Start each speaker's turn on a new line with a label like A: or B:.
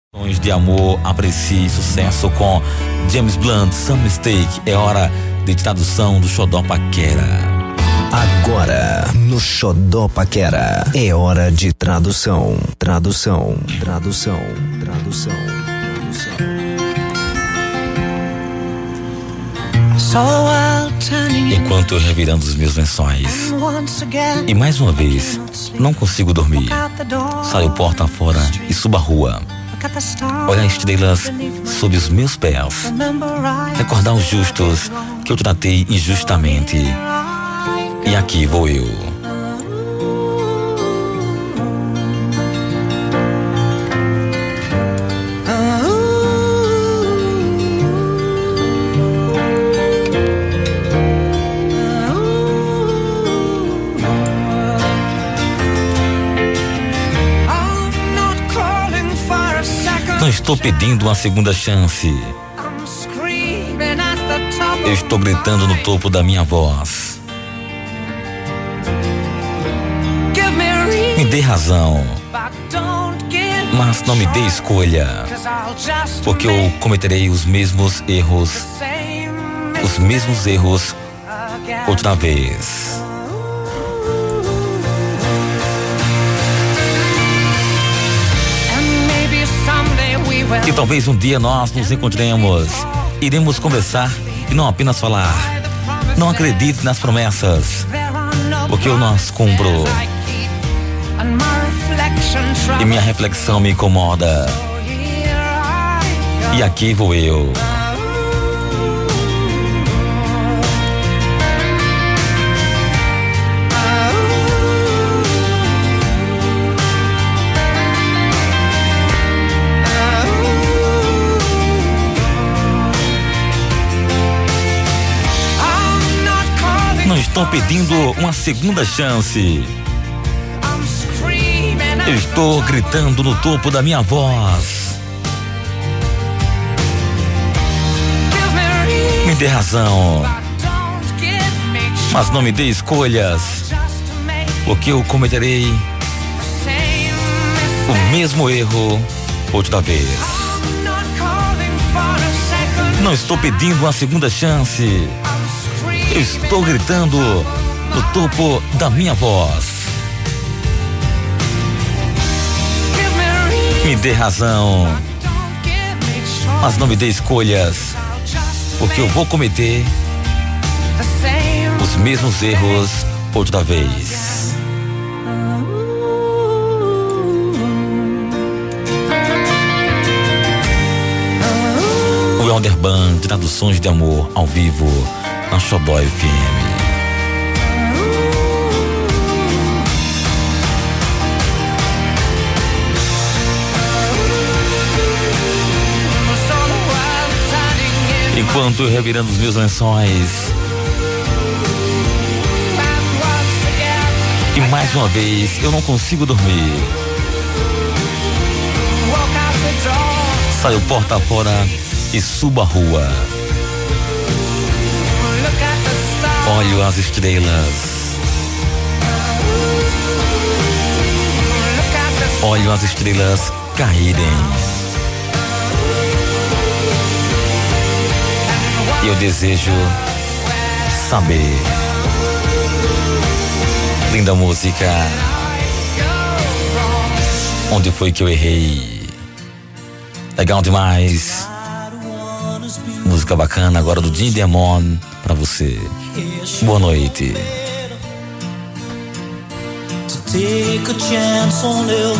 A: Sonhos de amor, aprecie sucesso com James Blunt, Some Mistake. É hora de tradução do Xodó Paquera.
B: Agora, no Xodó Paquera, é hora de tradução.
A: Enquanto eu revirando os meus lençóis, e mais uma vez, não consigo dormir. Saio porta fora e subo a rua. Olhar estrelas sob os meus pés. Recordar os justos que eu tratei injustamente. E aqui vou eu. Não estou pedindo uma segunda chance. Eu estou gritando no topo da minha voz. Me dê razão, mas não me dê escolha, porque eu cometerei os mesmos erros outra vez. E talvez um dia nós nos encontremos, iremos conversar e não apenas falar. Não acredite nas promessas, porque eu não as cumpro. E minha reflexão me incomoda. E aqui vou eu. Não estou pedindo uma segunda chance. Eu estou gritando no topo da minha voz. Me dê razão, mas não me dê escolhas, porque eu cometerei o mesmo erro outra vez. Não estou pedindo uma segunda chance. Eu estou gritando no topo da minha voz. Me dê razão, mas não me dê escolhas, porque eu vou cometer os mesmos erros outra vez. O Elder Band, traduções de amor ao vivo na Xodó FM. Enquanto eu revirando os meus lençóis, e mais uma vez eu não consigo dormir. Saio porta fora e subo a rua. Olho as estrelas. Olho as estrelas caírem. E eu desejo saber. Linda música. Onde foi que eu errei? Legal demais. Música bacana agora do Jim Demon pra você. Boa noite.